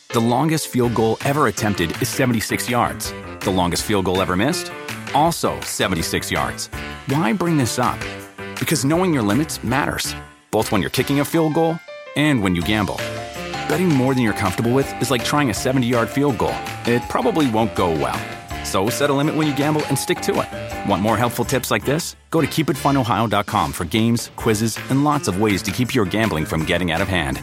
The longest field goal ever attempted is 76 yards. The longest field goal ever missed? Also 76 yards. Why bring this up? Because knowing your limits matters, both when you're kicking a field goal and when you gamble. Betting more than you're comfortable with is like trying a 70-yard field goal. It probably won't go well. So set a limit when you gamble and stick to it. Want more helpful tips like this? Go to keepitfunohio.com for games, quizzes, and lots of ways to keep your gambling from getting out of hand.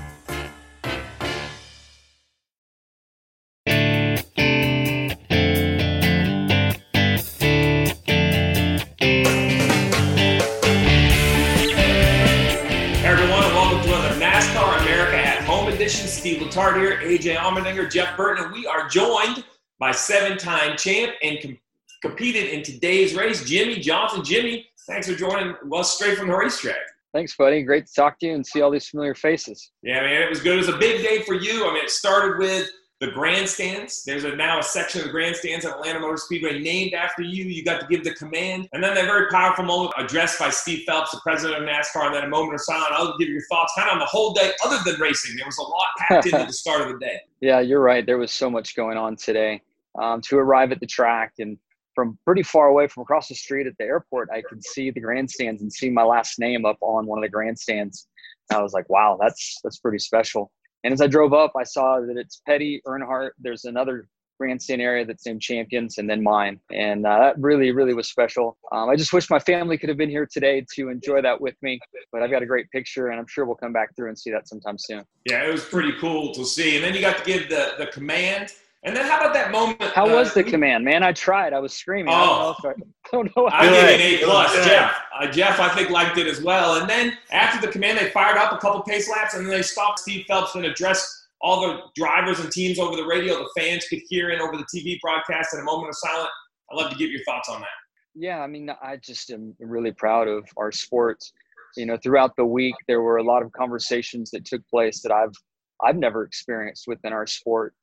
Steve Letarte here, AJ Allmendinger, Jeff Burton, and we are joined by seven-time champ and competed in today's race, Jimmie Johnson. Jimmie, thanks for joining us straight from the racetrack. Thanks, buddy. Great to talk to you and see all these familiar faces. Yeah, man, it was good. It was a big day for you. I mean, it started with the grandstands. There's now a section of the grandstands at Atlanta Motor Speedway named after you. You got to give the command. And then that very powerful moment addressed by Steve Phelps, the president of NASCAR, and then a moment of silence. I'll give you your thoughts kind of on the whole day other than racing. There was a lot packed into the start of the day. Yeah, you're right. There was so much going on today. To arrive at the track and from pretty far away from across the street at the airport, I could see the grandstands and see my last name up on one of the grandstands. And I was like, wow, that's pretty special. And as I drove up, I saw that it's Petty, Earnhardt. There's another grandstand area that's named Champions, and then mine. And that really, really was special. I just wish my family could have been here today to enjoy that with me. But I've got a great picture, and I'm sure we'll come back through and see that sometime soon. Yeah, it was pretty cool to see. And then you got to give the command. And then how about that moment? How was the command, man? I tried. I was screaming. Oh. I don't know. I gave it an A+. Jeff. Jeff, I think, liked it as well. And then after the command, they fired up a couple pace laps, and then they stopped Steve Phelps and addressed all the drivers and teams over the radio. The fans could hear in over the TV broadcast in a moment of silence. I'd love to get your thoughts on that. Yeah, I mean, I just am really proud of our sport. You know, throughout the week, there were a lot of conversations that took place that I've never experienced within our sport.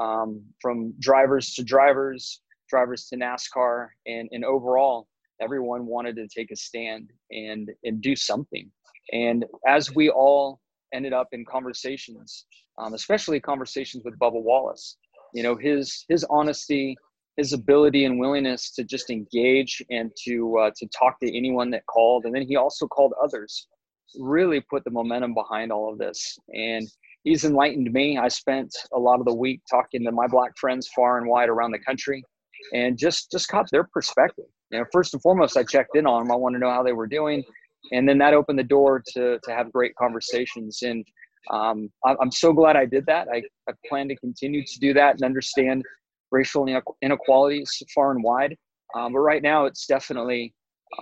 From drivers to drivers to NASCAR, and overall, everyone wanted to take a stand and do something. And as we all ended up in conversations, especially conversations with Bubba Wallace, you know, his honesty, his ability and willingness to just engage and to talk to anyone that called, and then he also called others, really put the momentum behind all of this. And he's enlightened me. I spent a lot of the week talking to my black friends far and wide around the country and just caught their perspective. You know, first and foremost, I checked in on them. I wanted to know how they were doing. And then that opened the door to have great conversations. And I'm so glad I did that. I plan to continue to do that and understand racial inequalities far and wide. But right now it's definitely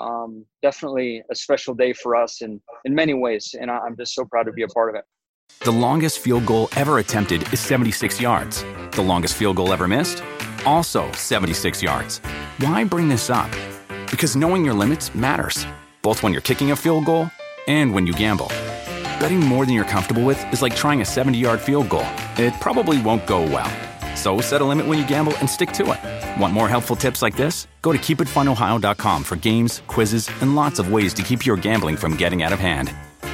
a special day for us in many ways. And I'm just so proud to be a part of it. The longest field goal ever attempted is 76 yards. The longest field goal ever missed? Also 76 yards. Why bring this up? Because knowing your limits matters, both when you're kicking a field goal and when you gamble. Betting more than you're comfortable with is like trying a 70-yard field goal. It probably won't go well. So set a limit when you gamble and stick to it. Want more helpful tips like this? Go to keepitfunohio.com for games, quizzes, and lots of ways to keep your gambling from getting out of hand.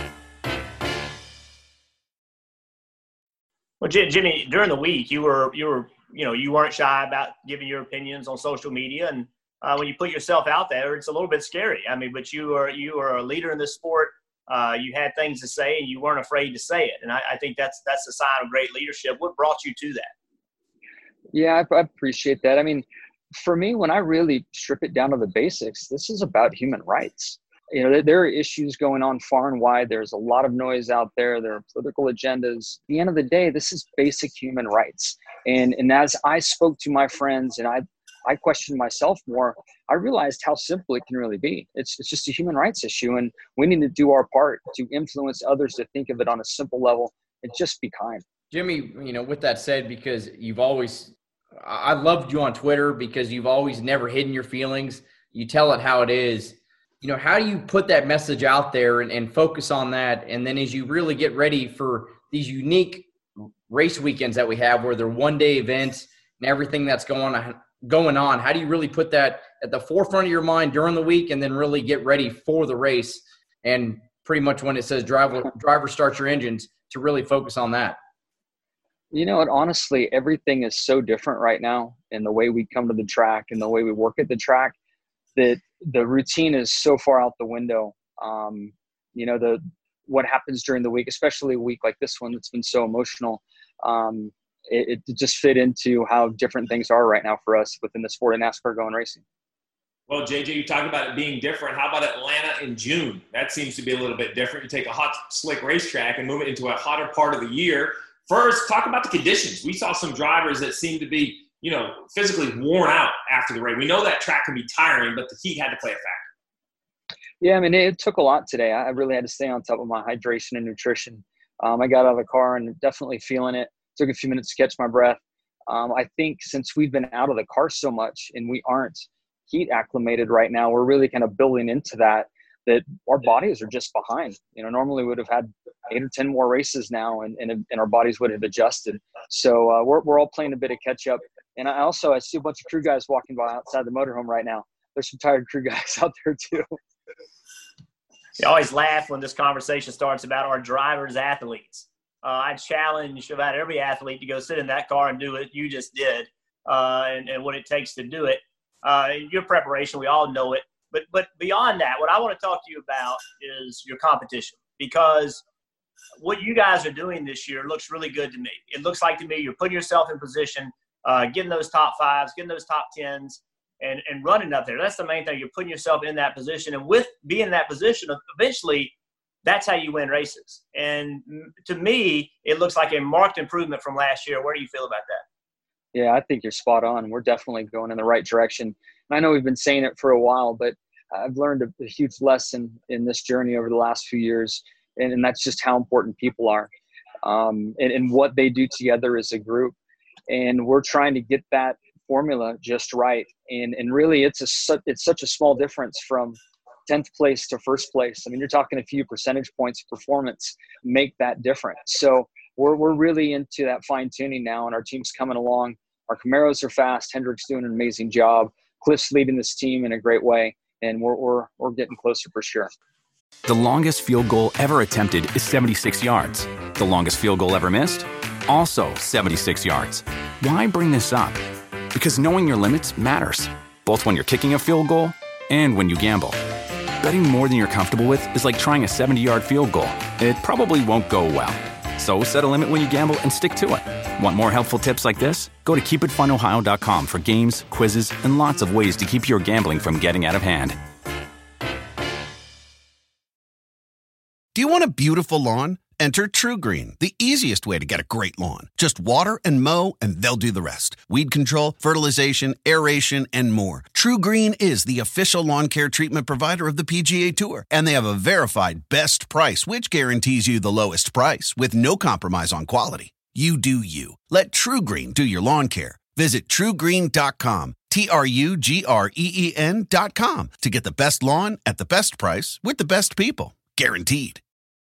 Well, Jimmie, during the week, you weren't shy about giving your opinions on social media, and when you put yourself out there, it's a little bit scary. I mean, but you are a leader in this sport. You had things to say, and you weren't afraid to say it, and I think that's a sign of great leadership. What brought you to that? Yeah, I appreciate that. I mean, for me, when I really strip it down to the basics, this is about human rights. You know, there are issues going on far and wide. There's a lot of noise out there. There are political agendas. At the end of the day, this is basic human rights. And as I spoke to my friends and I questioned myself more, I realized how simple it can really be. It's just a human rights issue, and we need to do our part to influence others to think of it on a simple level and just be kind. Jimmie, you know, with that said, because I loved you on Twitter because you've always never hidden your feelings. You tell it how it is. You know, how do you put that message out there and focus on that? And then as you really get ready for these unique race weekends that we have where they're one-day events and everything that's going on, how do you really put that at the forefront of your mind during the week and then really get ready for the race? And pretty much when it says driver start your engines, to really focus on that. You know, and honestly, everything is so different right now in the way we come to the track and the way we work at the track that the routine is so far out the window. You know, what happens during the week, especially a week like this one that's been so emotional, it just fit into how different things are right now for us within the sport of NASCAR going racing. Well, JJ, you talk about it being different. How about Atlanta in June? That seems to be a little bit different. You take a hot, slick racetrack and move it into a hotter part of the year. First, talk about the conditions. We saw some drivers that seemed to be, you know, physically worn out after the race. We know that track can be tiring, but the heat had to play a factor. Yeah, I mean, it took a lot today. I really had to stay on top of my hydration and nutrition. I got out of the car and definitely feeling it. Took a few minutes to catch my breath. I think since we've been out of the car so much and we aren't heat acclimated right now, we're really kind of building into that our bodies are just behind. You know, normally we would have had 8 or 10 more races now and our bodies would have adjusted. So we're all playing a bit of catch up. And I see a bunch of crew guys walking by outside the motorhome right now. There's some tired crew guys out there too. You always laugh when this conversation starts about our drivers, athletes. I challenge about every athlete to go sit in that car and do what you just did, and what it takes to do it. Your preparation, we all know it. But beyond that, what I want to talk to you about is your competition, because what you guys are doing this year looks really good to me. It looks like to me you're putting yourself in position, getting those top 5s, getting those top 10s, and running up there. That's the main thing. You're putting yourself in that position. And with being in that position, eventually that's how you win races. And to me, it looks like a marked improvement from last year. Where do you feel about that? Yeah, I think you're spot on. We're definitely going in the right direction. And I know we've been saying it for a while, but I've learned a huge lesson in this journey over the last few years. And that's just how important people are, and what they do together as a group. And we're trying to get that formula just right. And really it's such a small difference from 10th place to first place. I mean, you're talking a few percentage points of performance make that difference. So we're really into that fine tuning now, and our team's coming along. Our Camaros are fast. Hendrick's doing an amazing job. Cliff's leading this team in a great way, and we're getting closer for sure. The longest field goal ever attempted is 76 yards. The longest field goal ever missed? Also 76 yards. Why bring this up? Because knowing your limits matters, both when you're kicking a field goal and when you gamble. Betting more than you're comfortable with is like trying a 70-yard field goal. It probably won't go well. So set a limit when you gamble and stick to it. Want more helpful tips like this? Go to keepitfunohio.com for games, quizzes, and lots of ways to keep your gambling from getting out of hand. Do you want a beautiful lawn? Enter TruGreen, the easiest way to get a great lawn. Just water and mow, and they'll do the rest. Weed control, fertilization, aeration, and more. TruGreen is the official lawn care treatment provider of the PGA Tour, and they have a verified best price, which guarantees you the lowest price with no compromise on quality. You do you. Let TruGreen do your lawn care. Visit TruGreen.com, TruGreen.com, to get the best lawn at the best price with the best people. Guaranteed.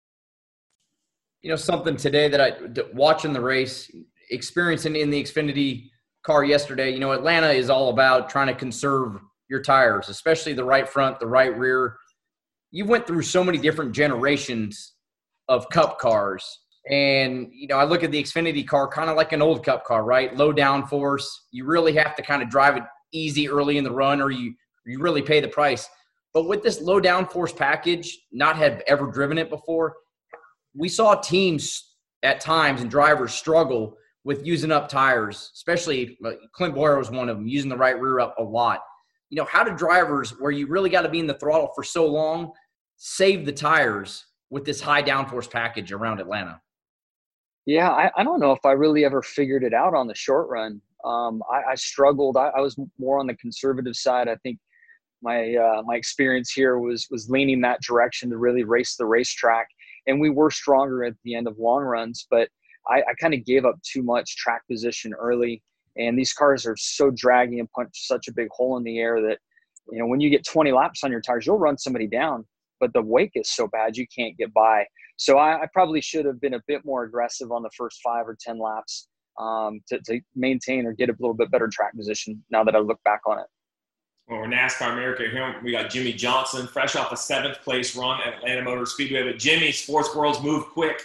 You know, something today that watching the race, experiencing in the Xfinity car yesterday, you know, Atlanta is all about trying to conserve your tires, especially the right front, the right rear. You went through so many different generations of Cup cars. And, you know, I look at the Xfinity car kind of like an old Cup car, right? Low downforce. You really have to kind of drive it easy early in the run, or you really pay the price. But with this low downforce package, not have ever driven it before, we saw teams at times and drivers struggle with using up tires, especially Clint Bowyer was one of them, using the right rear up a lot. You know, how do drivers, where you really got to be in the throttle for so long, save the tires with this high downforce package around Atlanta? Yeah, I don't know if I really ever figured it out on the short run. I struggled. I was more on the conservative side. I think my experience here was leaning that direction to really race the racetrack. And we were stronger at the end of long runs, but I kind of gave up too much track position early. And these cars are so draggy and punch such a big hole in the air that, you know, when you get 20 laps on your tires, you'll run somebody down, but the wake is so bad you can't get by. So I probably should have been a bit more aggressive on the first 5 or 10 laps to maintain or get a little bit better track position now that I look back on it. Well, we're NASCAR America here. We got Jimmie Johnson, fresh off a 7th place run at Atlanta Motor Speedway. But Jimmy, sports worlds move quick.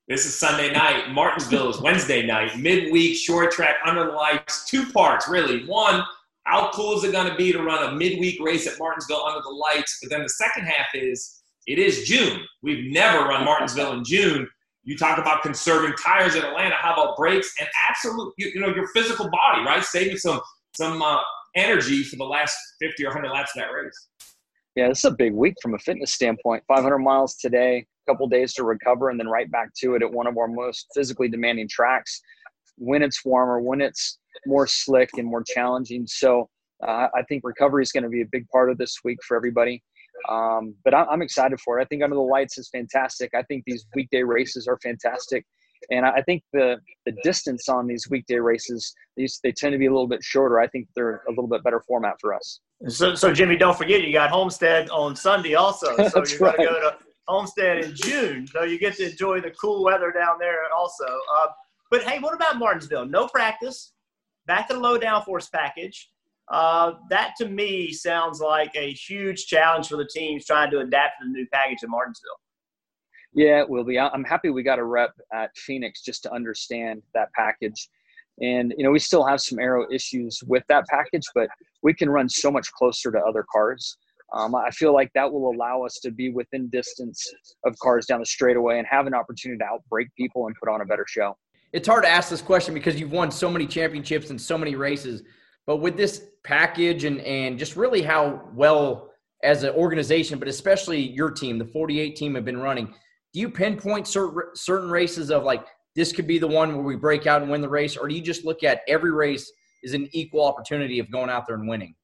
This is Sunday night. Martinsville is Wednesday night. Midweek, short track, under the lights. 2 parts, really. One, how cool is it going to be to run a midweek race at Martinsville under the lights? But then the second half is, it is June. We've never run Martinsville in June. You talk about conserving tires in Atlanta. How about brakes? And absolute, your physical body, right? Saving some energy for the last 50 or 100 laps of that race. Yeah, this is a big week from a fitness standpoint. 500 miles today, a couple days to recover, and then right back to it at one of our most physically demanding tracks when it's warmer, when it's more slick and more challenging. So I think recovery is going to be a big part of this week for everybody. But I'm excited for it. I think Under the Lights is fantastic. I think these weekday races are fantastic. And I think the distance on these weekday races, they tend to be a little bit shorter. I think they're a little bit better format for us. So Jimmy, don't forget you got Homestead on Sunday also. So you're going to go to Homestead in June. So you get to enjoy the cool weather down there also. But, hey, what about Martinsville? No practice, back to the low downforce package. That to me sounds like a huge challenge for the teams trying to adapt to the new package in Martinsville. Yeah, it will be. I'm happy we got a rep at Phoenix just to understand that package. And, we still have some aero issues with that package, but we can run so much closer to other cars. I feel like that will allow us to be within distance of cars down the straightaway and have an opportunity to outbrake people and put on a better show. It's hard to ask this question because you've won so many championships and so many races. But with this package and just really how well as an organization, but especially your team, the 48 team have been running, do you pinpoint certain races of like, this could be the one where we break out and win the race? Or do you just look at every race as an equal opportunity of going out there and winning?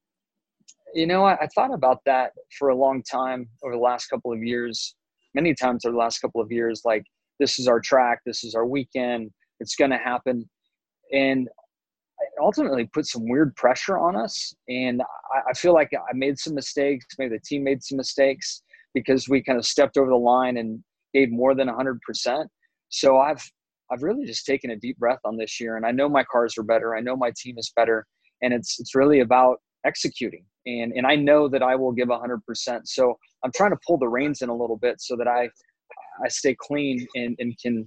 I thought about that for a long time over the last couple of years, many times over the last couple of years, like, this is our track, this is our weekend, it's going to happen. And it ultimately put some weird pressure on us. And I feel like I made some mistakes. Maybe the team made some mistakes because we kind of stepped over the line and gave more than 100%. So I've really just taken a deep breath on this year. And I know my cars are better. I know my team is better. And it's really about executing. And I know that I will give 100%. So I'm trying to pull the reins in a little bit so that I stay clean and can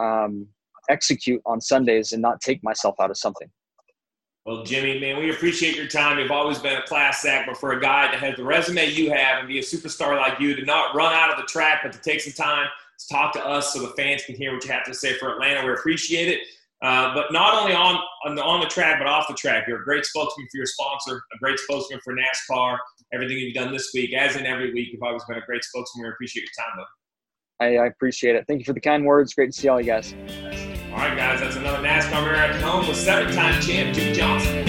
execute on Sundays and not take myself out of something. Well, Jimmy, man, we appreciate your time. You've always been a class act, but for a guy that has the resume you have and be a superstar like you, to not run out of the track, but to take some time to talk to us so the fans can hear what you have to say for Atlanta, we appreciate it. But not only on the track, but off the track. You're a great spokesman for your sponsor, a great spokesman for NASCAR, everything you've done this week. As in every week, you've always been a great spokesman. We appreciate your time, though. I appreciate it. Thank you for the kind words. Great to see all you guys. All right, guys, that's another NASCAR Marathon home with 7-time champ Jimmie Johnson.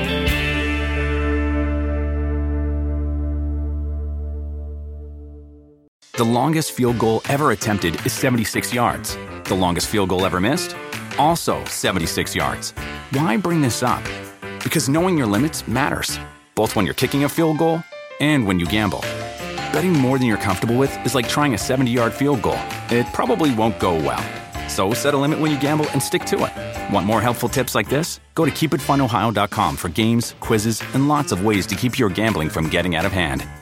The longest field goal ever attempted is 76 yards. The longest field goal ever missed? Also 76 yards. Why bring this up? Because knowing your limits matters, both when you're kicking a field goal and when you gamble. Betting more than you're comfortable with is like trying a 70-yard field goal. It probably won't go well. So set a limit when you gamble and stick to it. Want more helpful tips like this? Go to keepitfunohio.com for games, quizzes, and lots of ways to keep your gambling from getting out of hand.